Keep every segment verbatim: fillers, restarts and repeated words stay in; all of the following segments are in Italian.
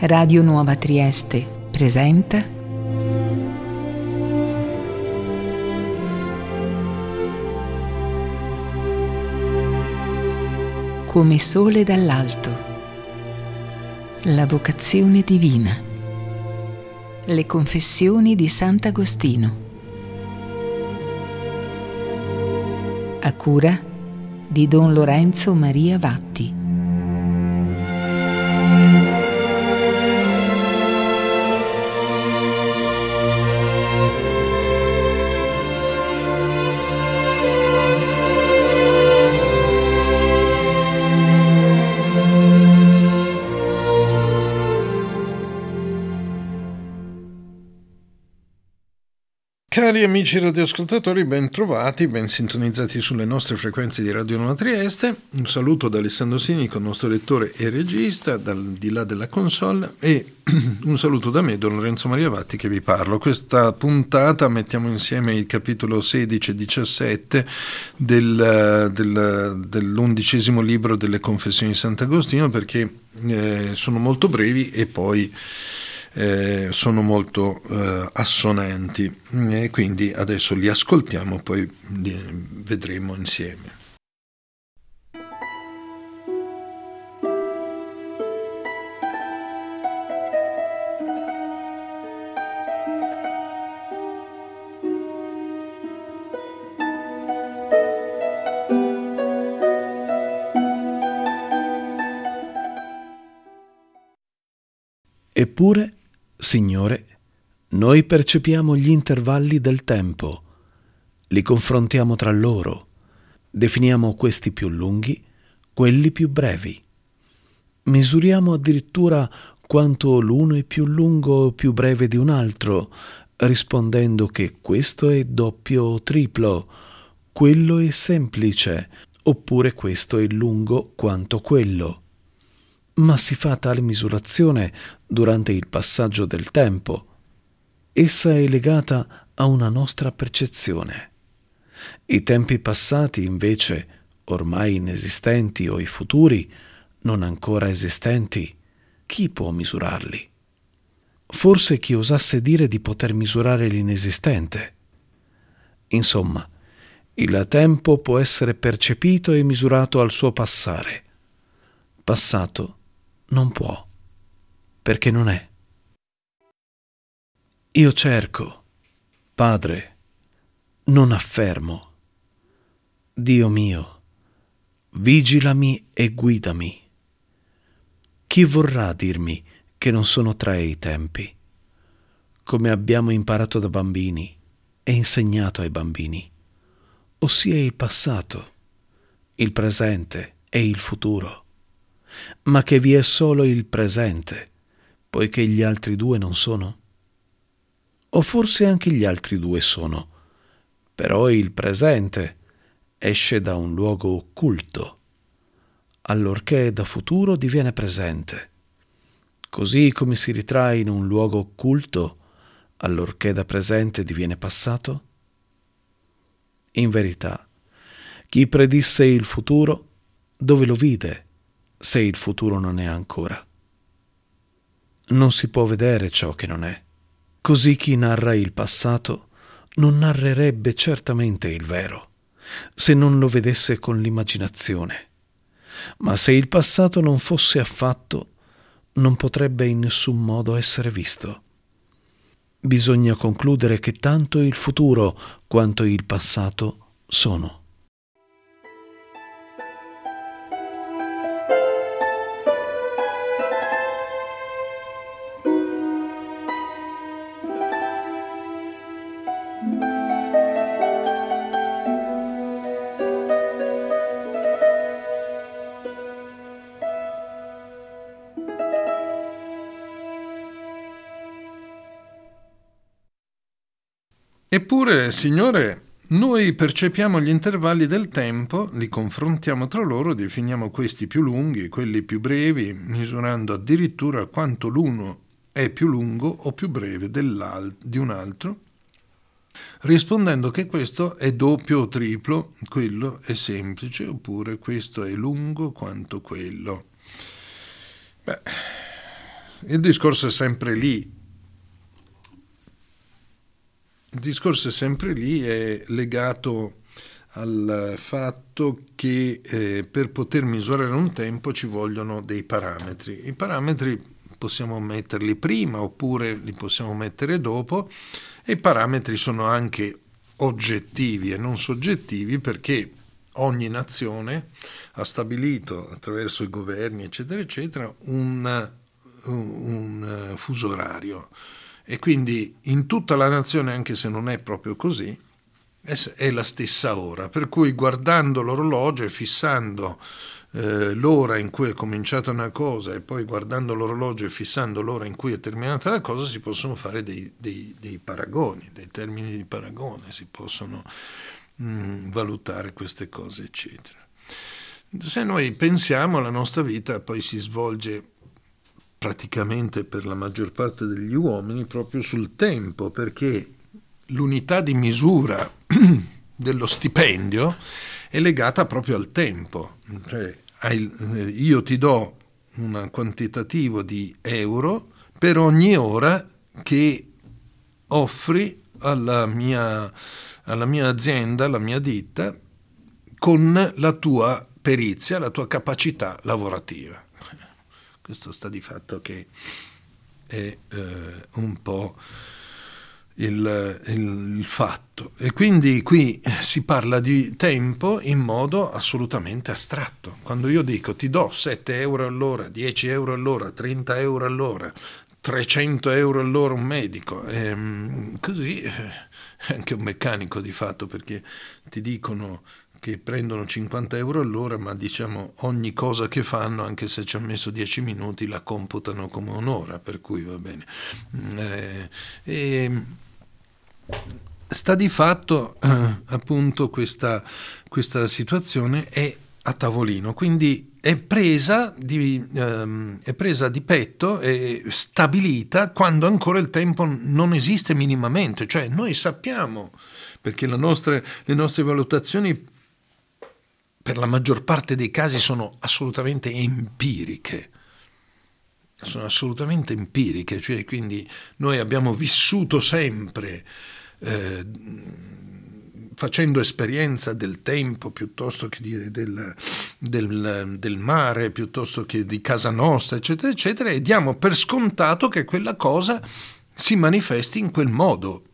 Radio Nuova Trieste presenta Come sole dall'alto, la vocazione divina, le confessioni di Sant'Agostino, a cura di Don Lorenzo Maria Vatti. Cari amici radioascoltatori, ben trovati, ben sintonizzati sulle nostre frequenze di Radio Nuova Trieste. Un saluto da Alessandro Sinico, nostro lettore e regista, dal di là della console, e un saluto da me, Don Lorenzo Maria Vatti, che vi parlo. Questa puntata mettiamo insieme il capitolo sedici e diciassette del, del, dell'undicesimo libro delle Confessioni di Sant'Agostino, perché eh, sono molto brevi e poi Eh, sono molto eh, assonanti, e quindi adesso li ascoltiamo, poi li vedremo insieme. Eppure, Signore, noi percepiamo gli intervalli del tempo, li confrontiamo tra loro, definiamo questi più lunghi, quelli più brevi. Misuriamo addirittura quanto l'uno è più lungo o più breve di un altro, rispondendo che questo è doppio o triplo, quello è semplice, oppure questo è lungo quanto quello. Ma si fa tale misurazione durante il passaggio del tempo. Essa è legata a una nostra percezione. I tempi passati, invece, ormai inesistenti, o i futuri, non ancora esistenti, chi può misurarli? Forse chi osasse dire di poter misurare l'inesistente. Insomma, il tempo può essere percepito e misurato al suo passare. Passato non può, perché non è. Io cerco, Padre, non affermo. Dio mio, vigilami e guidami. Chi vorrà dirmi che non sono tre i tempi, come abbiamo imparato da bambini e insegnato ai bambini, ossia il passato, il presente e il futuro, ma che vi è solo il presente, poiché gli altri due non sono? O forse anche gli altri due sono, però il presente esce da un luogo occulto, allorché da futuro diviene presente, così come si ritrae in un luogo occulto, allorché da presente diviene passato? In verità, chi predisse il futuro, dove lo vide, se il futuro non è ancora? Non si può vedere ciò che non è. Così chi narra il passato non narrerebbe certamente il vero, se non lo vedesse con l'immaginazione. Ma se il passato non fosse affatto, non potrebbe in nessun modo essere visto. Bisogna concludere che tanto il futuro quanto il passato sono. Eppure, Signore, noi percepiamo gli intervalli del tempo, li confrontiamo tra loro, definiamo questi più lunghi, quelli più brevi, misurando addirittura quanto l'uno è più lungo o più breve di un altro, rispondendo che questo è doppio o triplo, quello è semplice, oppure questo è lungo quanto quello. Beh, il discorso è sempre lì. Il discorso è sempre lì, è legato al fatto che eh, per poter misurare un tempo ci vogliono dei parametri. I parametri possiamo metterli prima oppure li possiamo mettere dopo, e i parametri sono anche oggettivi e non soggettivi, perché ogni nazione ha stabilito attraverso i governi eccetera eccetera un, un fuso orario, e quindi in tutta la nazione, anche se non è proprio così, è la stessa ora, per cui guardando l'orologio e fissando eh, l'ora in cui è cominciata una cosa e poi guardando l'orologio e fissando l'ora in cui è terminata la cosa, si possono fare dei, dei, dei paragoni, dei termini di paragone, si possono mh, valutare queste cose eccetera. Se noi pensiamo, la nostra vita poi si svolge praticamente per la maggior parte degli uomini proprio sul tempo, perché l'unità di misura dello stipendio è legata proprio al tempo. Cioè, io ti do un quantitativo di euro per ogni ora che offri alla mia, alla mia azienda, alla mia ditta, con la tua perizia, la tua capacità lavorativa. Questo sta di fatto che è eh, un po' Il, il, il fatto, e quindi qui si parla di tempo in modo assolutamente astratto. Quando io dico ti do sette euro all'ora, dieci euro all'ora, trenta euro all'ora, trecento euro all'ora un medico, ehm, così eh, anche un meccanico di fatto, perché ti dicono che prendono cinquanta euro all'ora, ma diciamo ogni cosa che fanno, anche se ci ha messo dieci minuti, la computano come un'ora, per cui va bene. Eh, e sta di fatto eh, appunto questa, questa situazione è a tavolino, quindi è presa di, ehm, è presa di petto, è stabilita quando ancora il tempo non esiste minimamente, cioè noi sappiamo, perché la nostre, le nostre valutazioni per la maggior parte dei casi sono assolutamente empiriche, sono assolutamente empiriche, cioè quindi noi abbiamo vissuto sempre eh, facendo esperienza del tempo piuttosto che di, del, del, del mare, piuttosto che di casa nostra, eccetera, eccetera, e diamo per scontato che quella cosa si manifesti in quel modo.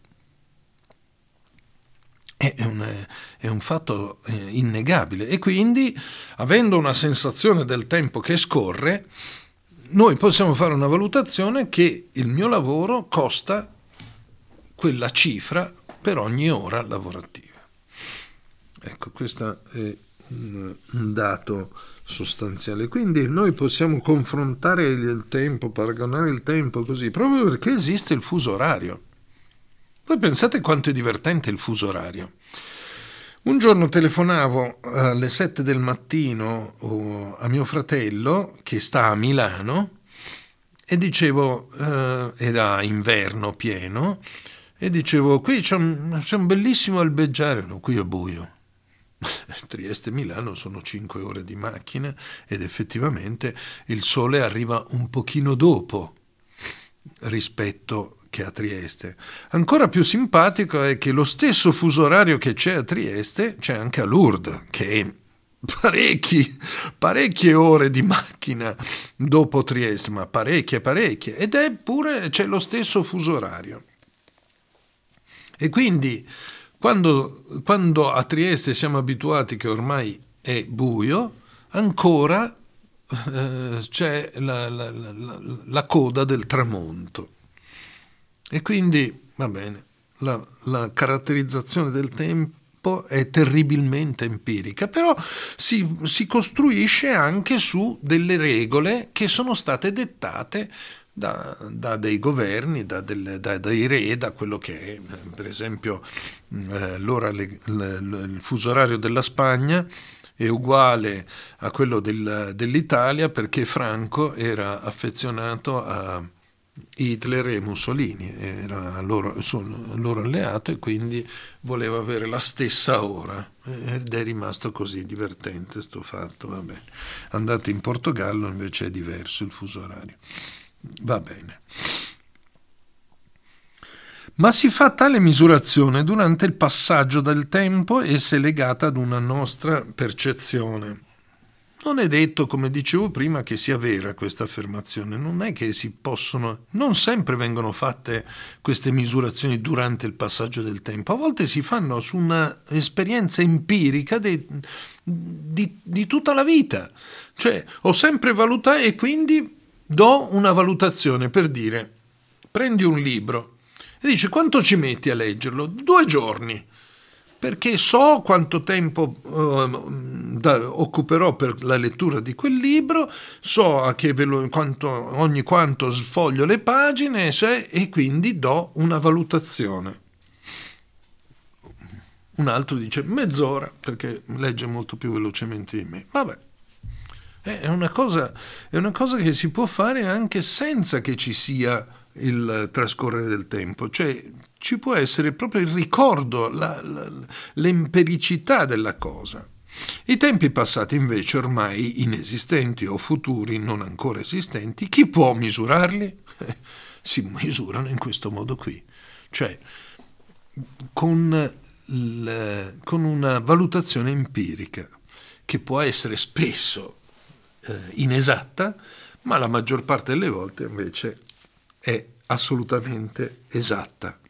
È un, è un fatto innegabile, e quindi, avendo una sensazione del tempo che scorre, noi possiamo fare una valutazione che il mio lavoro costa quella cifra per ogni ora lavorativa. Ecco, questo è un, un dato sostanziale. Quindi noi possiamo confrontare il tempo, paragonare il tempo così, proprio perché esiste il fuso orario. Voi pensate quanto è divertente il fuso orario. Un giorno telefonavo alle sette del mattino a mio fratello, che sta a Milano, e dicevo, eh, era inverno pieno, e dicevo, qui c'è un, c'è un bellissimo albeggiare, no, qui è buio. Trieste e Milano sono cinque ore di macchina, ed effettivamente il sole arriva un pochino dopo rispetto che a Trieste. Ancora più simpatico è che lo stesso fuso orario che c'è a Trieste c'è anche a Lourdes, che è parecchi, parecchie ore di macchina dopo Trieste, ma parecchie, parecchie, ed è pure, c'è lo stesso fuso orario. E quindi quando, quando a Trieste siamo abituati che ormai è buio, ancora eh, c'è la, la, la, la coda del tramonto. E quindi, va bene, la, la caratterizzazione del tempo è terribilmente empirica, però si, si costruisce anche su delle regole che sono state dettate da, da dei governi, da, delle, da dai re, da quello che è. Per esempio, eh, l'ora, le, le, il fuso orario della Spagna è uguale a quello del, dell'Italia, perché Franco era affezionato a Hitler e Mussolini, era loro, loro alleato, e quindi voleva avere la stessa ora, ed è rimasto così. Divertente sto fatto. Va bene. Andate in Portogallo, invece è diverso il fuso orario. Va bene. Ma si fa tale misurazione durante il passaggio del tempo e se legata ad una nostra percezione. Non è detto, come dicevo prima, che sia vera questa affermazione. Non è che si possono, non sempre vengono fatte queste misurazioni durante il passaggio del tempo. A volte si fanno su una esperienza empirica di, di, di tutta la vita. Cioè, ho sempre valutato e quindi do una valutazione, per dire, prendi un libro e dice quanto ci metti a leggerlo? Due giorni. Perché so quanto tempo uh, da, occuperò per la lettura di quel libro, so a che velo, quanto, ogni quanto sfoglio le pagine se, e quindi do una valutazione. Un altro dice mezz'ora, perché legge molto più velocemente di me. Vabbè, è una cosa, è una cosa che si può fare anche senza che ci sia il trascorrere del tempo, cioè ci può essere proprio il ricordo, la, la, l'empiricità della cosa. I tempi passati invece ormai inesistenti o futuri non ancora esistenti, chi può misurarli? Si misurano in questo modo qui, cioè con, il, con una valutazione empirica che può essere spesso eh, inesatta, ma la maggior parte delle volte invece è assolutamente esatta.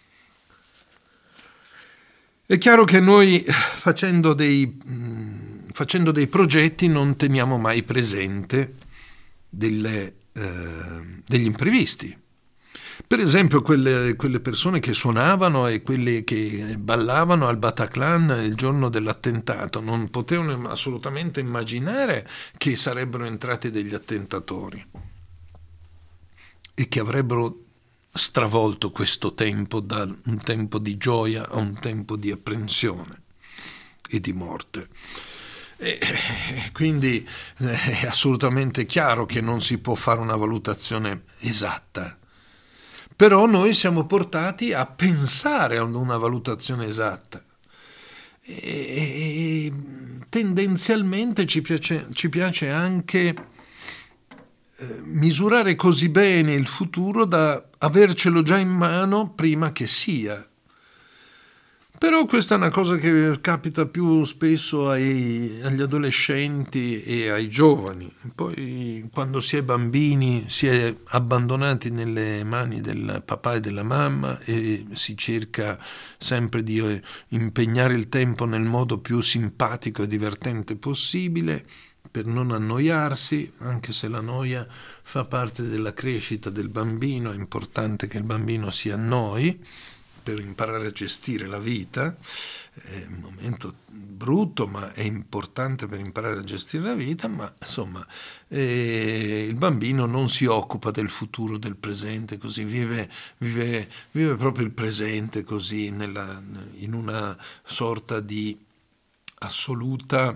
È chiaro che noi facendo dei, mh, facendo dei progetti non teniamo mai presente delle, eh, degli imprevisti. Per esempio quelle, quelle persone che suonavano e quelle che ballavano al Bataclan il giorno dell'attentato non potevano assolutamente immaginare che sarebbero entrati degli attentatori e che avrebbero stravolto questo tempo da un tempo di gioia a un tempo di apprensione e di morte. E quindi è assolutamente chiaro che non si può fare una valutazione esatta, però noi siamo portati a pensare a una valutazione esatta e tendenzialmente ci piace, ci piace anche misurare così bene il futuro da avercelo già in mano prima che sia. Però questa è una cosa che capita più spesso ai, agli adolescenti e ai giovani. Poi quando si è bambini si è abbandonati nelle mani del papà e della mamma e si cerca sempre di impegnare il tempo nel modo più simpatico e divertente possibile, per non annoiarsi, anche se la noia fa parte della crescita del bambino, è importante che il bambino si annoi per imparare a gestire la vita, è un momento brutto ma è importante per imparare a gestire la vita, ma insomma eh, il bambino non si occupa del futuro, del presente, così vive, vive, vive proprio il presente così nella, in una sorta di assoluta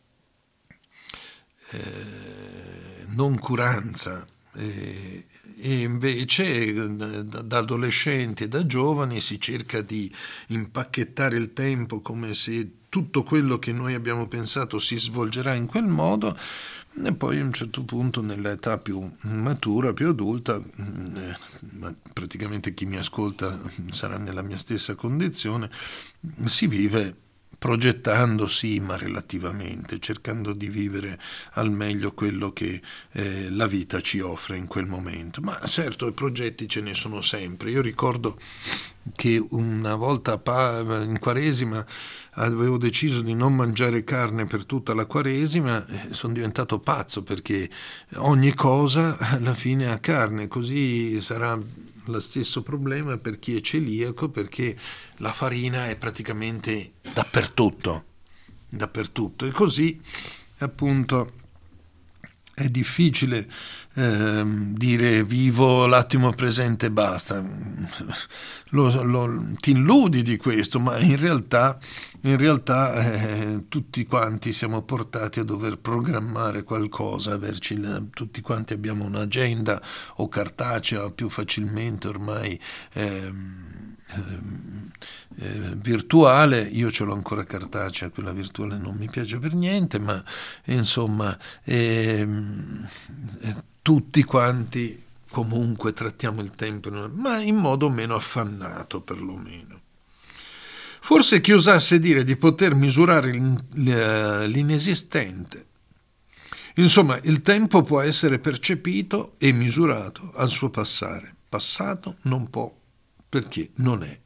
Eh, non curanza eh, e invece da, da adolescenti e da giovani si cerca di impacchettare il tempo come se tutto quello che noi abbiamo pensato si svolgerà in quel modo e poi a un certo punto nell'età più matura, più adulta, eh, ma praticamente chi mi ascolta sarà nella mia stessa condizione, si vive progettandosi ma relativamente, cercando di vivere al meglio quello che eh, la vita ci offre in quel momento. Ma certo, i progetti ce ne sono sempre. Io ricordo che una volta in Quaresima avevo deciso di non mangiare carne per tutta la Quaresima e sono diventato pazzo perché ogni cosa alla fine ha carne, così sarà lo stesso problema per chi è celiaco, perché la farina è praticamente dappertutto, dappertutto. E così appunto è difficile eh, dire vivo l'attimo presente e basta. Lo, lo, ti illudi di questo, ma in realtà, in realtà eh, tutti quanti siamo portati a dover programmare qualcosa, averci la, tutti quanti abbiamo un'agenda o cartacea o più facilmente ormai eh, eh, eh, virtuale. Io ce l'ho ancora cartacea, quella virtuale non mi piace per niente, ma insomma eh, tutti quanti comunque trattiamo il tempo, ma in modo meno affannato perlomeno. Forse chi osasse dire di poter misurare l'inesistente. Insomma, il tempo può essere percepito e misurato al suo passare. Passato non può, perché non è.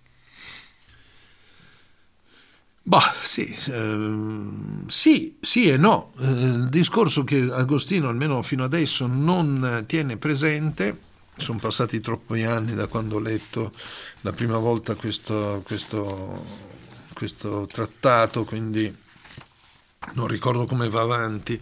Bah, sì, eh, sì, sì e no. Eh, il discorso che Agostino, almeno fino adesso, non tiene presente, sono passati troppi anni da quando ho letto la prima volta questo, questo, questo trattato, quindi non ricordo come va avanti,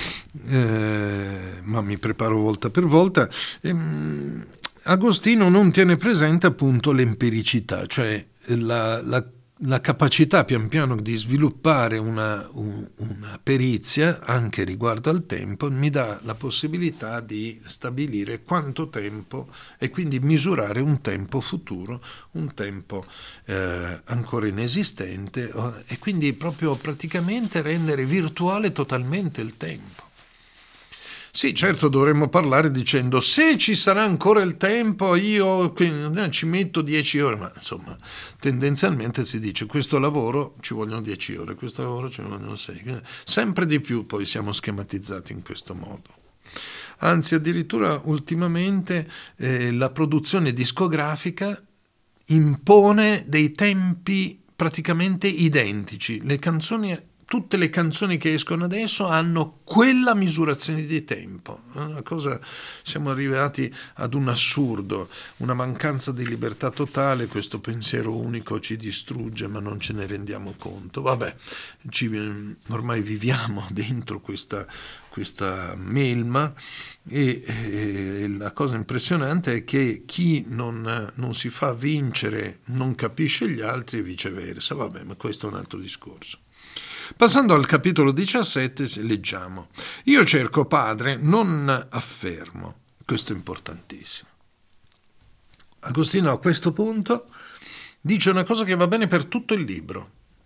eh, ma mi preparo volta per volta. Ehm, Agostino non tiene presente appunto l'empiricità, cioè la, la la capacità pian piano di sviluppare una, un, una perizia anche riguardo al tempo mi dà la possibilità di stabilire quanto tempo e quindi misurare un tempo futuro, un tempo eh, ancora inesistente e quindi proprio praticamente rendere virtuale totalmente il tempo. Sì, certo, dovremmo parlare dicendo se ci sarà ancora il tempo io ci metto dieci ore, ma insomma tendenzialmente si dice questo lavoro ci vogliono dieci ore, questo lavoro ci vogliono sei, sempre di più poi siamo schematizzati in questo modo. Anzi, addirittura ultimamente eh, la produzione discografica impone dei tempi praticamente identici, le canzoni tutte le canzoni che escono adesso hanno quella misurazione di tempo. Una cosa, siamo arrivati ad un assurdo, una mancanza di libertà totale, questo pensiero unico ci distrugge ma non ce ne rendiamo conto. Vabbè, ci, ormai viviamo dentro questa, questa melma e, e la cosa impressionante è che chi non, non si fa vincere non capisce gli altri e viceversa. Vabbè, ma questo è un altro discorso. Passando al capitolo diciassette leggiamo: io cerco Padre, non affermo. Questo è importantissimo. Agostino a questo punto dice una cosa che va bene per tutto il libro.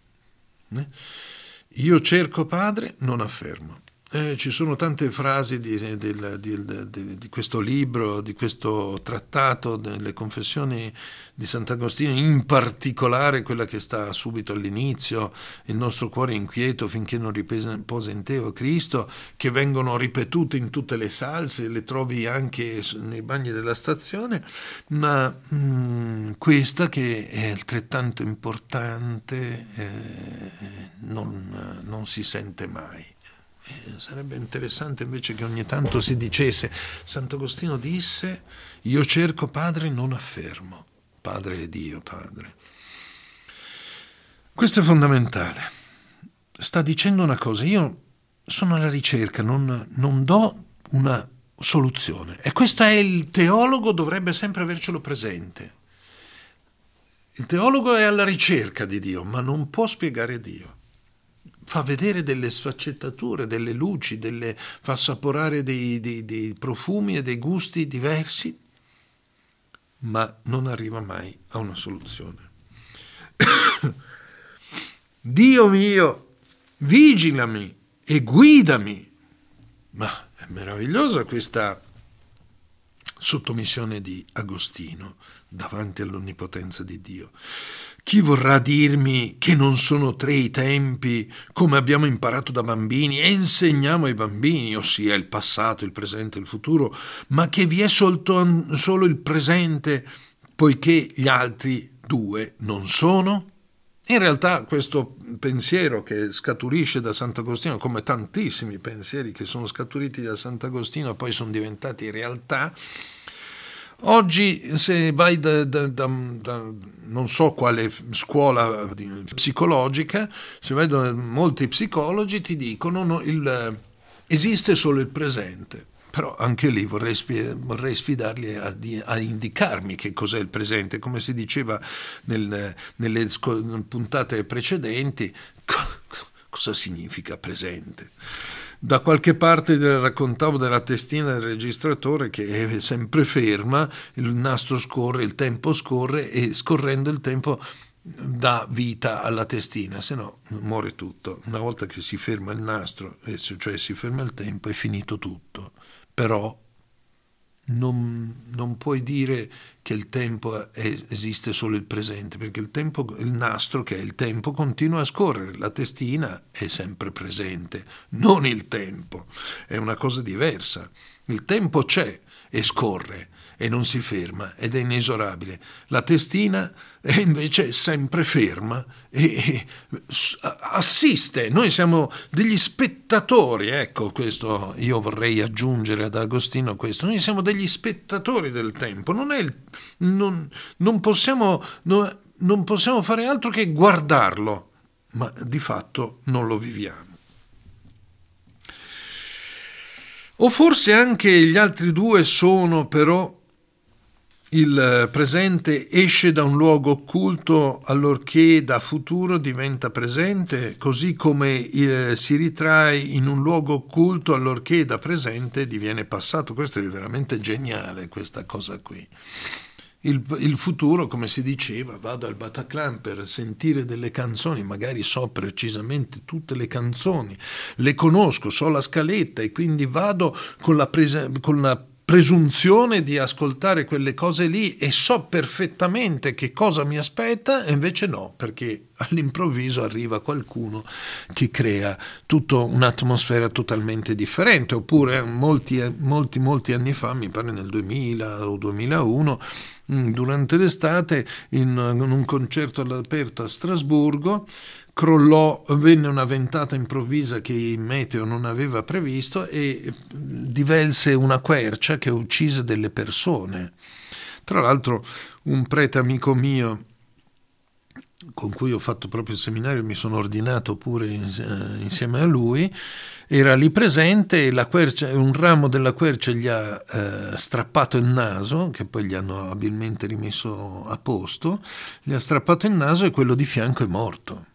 Io cerco Padre, non affermo. Eh, ci sono tante frasi di, di, di, di, di questo libro, di questo trattato, delle confessioni di Sant'Agostino, in particolare quella che sta subito all'inizio, il nostro cuore è inquieto finché non riposa in te, o Cristo, che vengono ripetute in tutte le salse, le trovi anche nei bagni della stazione, ma mh, questa che è altrettanto importante eh, non, non si sente mai. Eh, sarebbe interessante invece che ogni tanto si dicesse: Sant'Agostino disse io cerco Padre, non affermo. Padre è Dio, Padre. Questo è fondamentale. Sta dicendo una cosa: io sono alla ricerca, non, non do una soluzione, e questo è il teologo, dovrebbe sempre avercelo presente. Il teologo è alla ricerca di Dio, ma non può spiegare Dio. Fa vedere delle sfaccettature, delle luci, delle, fa assaporare dei, dei, dei profumi e dei gusti diversi, ma non arriva mai a una soluzione. Dio mio, vigilami e guidami. Ma è meravigliosa questa sottomissione di Agostino davanti all'onnipotenza di Dio. Chi vorrà dirmi che non sono tre i tempi, come abbiamo imparato da bambini e insegniamo ai bambini, ossia il passato, il presente e il futuro, ma che vi è solto, solo il presente, poiché gli altri due non sono? In realtà questo pensiero che scaturisce da Sant'Agostino, come tantissimi pensieri che sono scaturiti da Sant'Agostino e poi sono diventati realtà, oggi se vai da, da, da, da non so quale scuola psicologica, se vai da molti psicologi ti dicono no, il, esiste solo il presente. Però anche lì vorrei, vorrei sfidarli a, a indicarmi che cos'è il presente. Come si diceva nel, nelle puntate precedenti, cosa significa presente? Da qualche parte raccontavo della testina del registratore che è sempre ferma, il nastro scorre, il tempo scorre e scorrendo il tempo dà vita alla testina, se no muore tutto. Una volta che si ferma il nastro, cioè si ferma il tempo, è finito tutto. Però non, non puoi dire che il tempo è, esiste solo il presente, perché il tempo, il nastro che è il tempo continua a scorrere, la testina è sempre presente, non il tempo, è una cosa diversa. Il tempo c'è e scorre e non si ferma ed è inesorabile. La testina è invece sempre ferma e, e assiste. Noi siamo degli spettatori, ecco, questo io vorrei aggiungere ad Agostino questo. Noi siamo degli spettatori del tempo, non è il, non, non possiamo non, non possiamo fare altro che guardarlo, ma di fatto non lo viviamo. O forse anche gli altri due sono però il presente esce da un luogo occulto allorché da futuro diventa presente, così come eh, si ritrae in un luogo occulto allorché da presente diviene passato. Questo è veramente geniale, questa cosa qui. Il, il futuro, come si diceva, vado al Bataclan per sentire delle canzoni, magari so precisamente tutte le canzoni, le conosco, so la scaletta e quindi vado con la, presa, con la presunzione di ascoltare quelle cose lì e so perfettamente che cosa mi aspetta, e invece no, perché all'improvviso arriva qualcuno che crea tutta un'atmosfera totalmente differente. Oppure molti, molti, molti anni fa, mi pare nel duemila o duemilauno, durante l'estate, in, in un concerto all'aperto a Strasburgo, crollò, venne una ventata improvvisa che il meteo non aveva previsto e divelse una quercia che uccise delle persone. Tra l'altro un prete amico mio con cui ho fatto proprio il seminario, mi sono ordinato pure insieme a lui, era lì presente e la quercia, un ramo della quercia gli ha eh, strappato il naso, che poi gli hanno abilmente rimesso a posto, gli ha strappato il naso e quello di fianco è morto.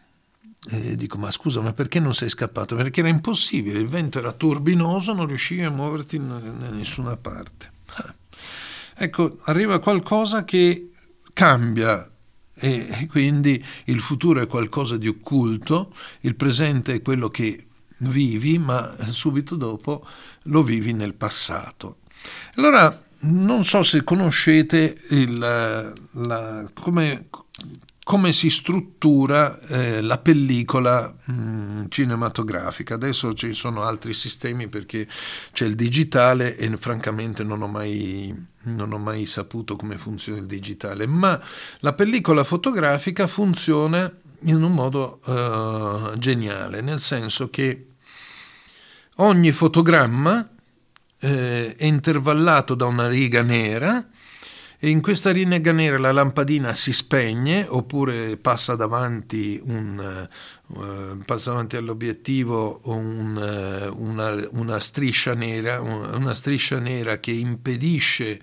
E dico, ma scusa, ma perché non sei scappato? Perché era impossibile, il vento era turbinoso, non riuscivi a muoverti da nessuna parte. Ah. Ecco, arriva qualcosa che cambia e, e quindi il futuro è qualcosa di occulto, il presente è quello che vivi, ma subito dopo lo vivi nel passato. Allora, non so se conoscete il, la, come, come si struttura eh, la pellicola mh, cinematografica. Adesso ci sono altri sistemi perché c'è il digitale e francamente non ho mai, non ho mai saputo come funziona il digitale, ma la pellicola fotografica funziona in un modo uh, geniale, nel senso che ogni fotogramma eh, è intervallato da una riga nera e in questa riga nera la lampadina si spegne oppure passa davanti, un, uh, passa davanti all'obiettivo un, uh, una, una striscia nera, una striscia nera che impedisce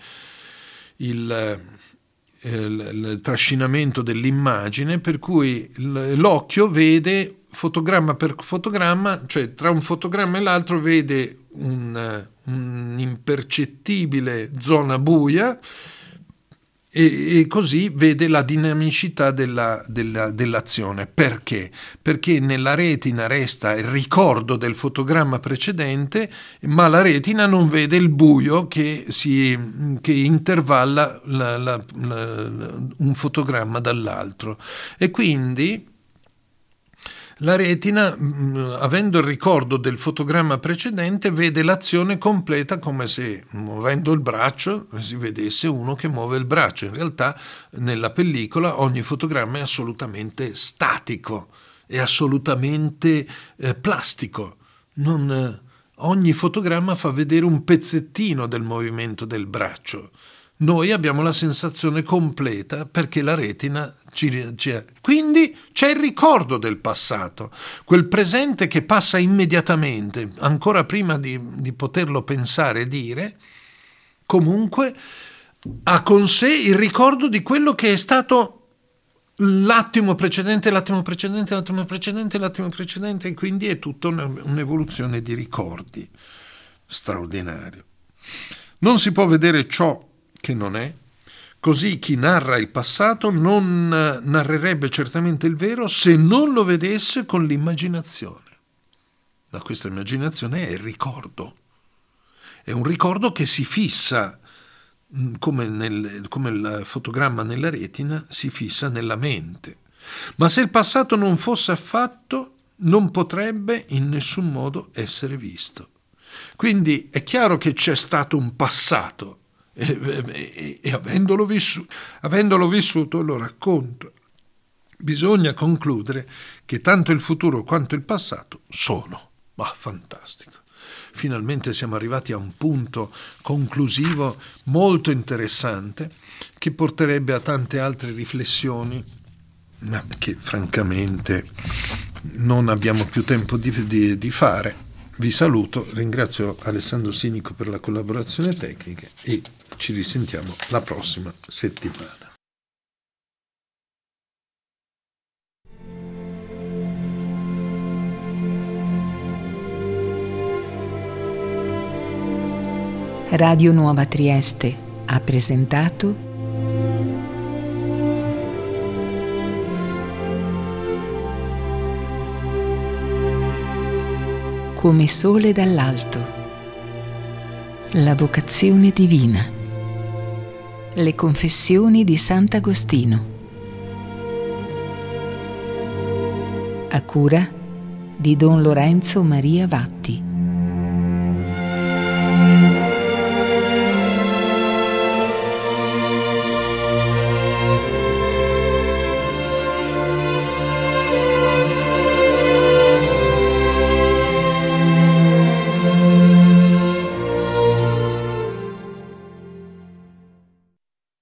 il Il, il trascinamento dell'immagine, per cui l'occhio vede fotogramma per fotogramma, cioè tra un fotogramma e l'altro vede un, un'impercettibile zona buia e, e così vede la dinamicità della, della, dell'azione. Perché? Perché nella retina resta il ricordo del fotogramma precedente, ma la retina non vede il buio che, si, che intervalla la, la, la, un fotogramma dall'altro. E quindi la retina, avendo il ricordo del fotogramma precedente, vede l'azione completa come se, muovendo il braccio, si vedesse uno che muove il braccio. In realtà, nella pellicola, ogni fotogramma è assolutamente statico, è assolutamente eh, plastico. Non, eh, ogni fotogramma fa vedere un pezzettino del movimento del braccio. Noi abbiamo la sensazione completa perché la retina ci, ci quindi c'è il ricordo del passato, quel presente che passa immediatamente, ancora prima di, di poterlo pensare e dire, comunque ha con sé il ricordo di quello che è stato l'attimo precedente, l'attimo precedente, l'attimo precedente, l'attimo precedente, e quindi è tutta una, un'evoluzione di ricordi straordinario. Non si può vedere ciò che non è, così chi narra il passato non narrerebbe certamente il vero se non lo vedesse con l'immaginazione. Da questa immaginazione è il ricordo. È un ricordo che si fissa, come, nel, come il fotogramma nella retina, si fissa nella mente. Ma se il passato non fosse affatto, non potrebbe in nessun modo essere visto. Quindi è chiaro che c'è stato un passato e, e, e avendolo, vissu- avendolo vissuto lo racconto. Bisogna concludere che tanto il futuro quanto il passato sono. Ma fantastico. Finalmente siamo arrivati a un punto conclusivo molto interessante che porterebbe a tante altre riflessioni, ma che francamente non abbiamo più tempo di, di, di fare. Vi saluto, ringrazio Alessandro Sinico per la collaborazione tecnica e ci risentiamo la prossima settimana. Radio Nuova Trieste ha presentato Come sole dall'alto, la vocazione divina, le confessioni di Sant'Agostino, a cura di Don Lorenzo Maria Vatti.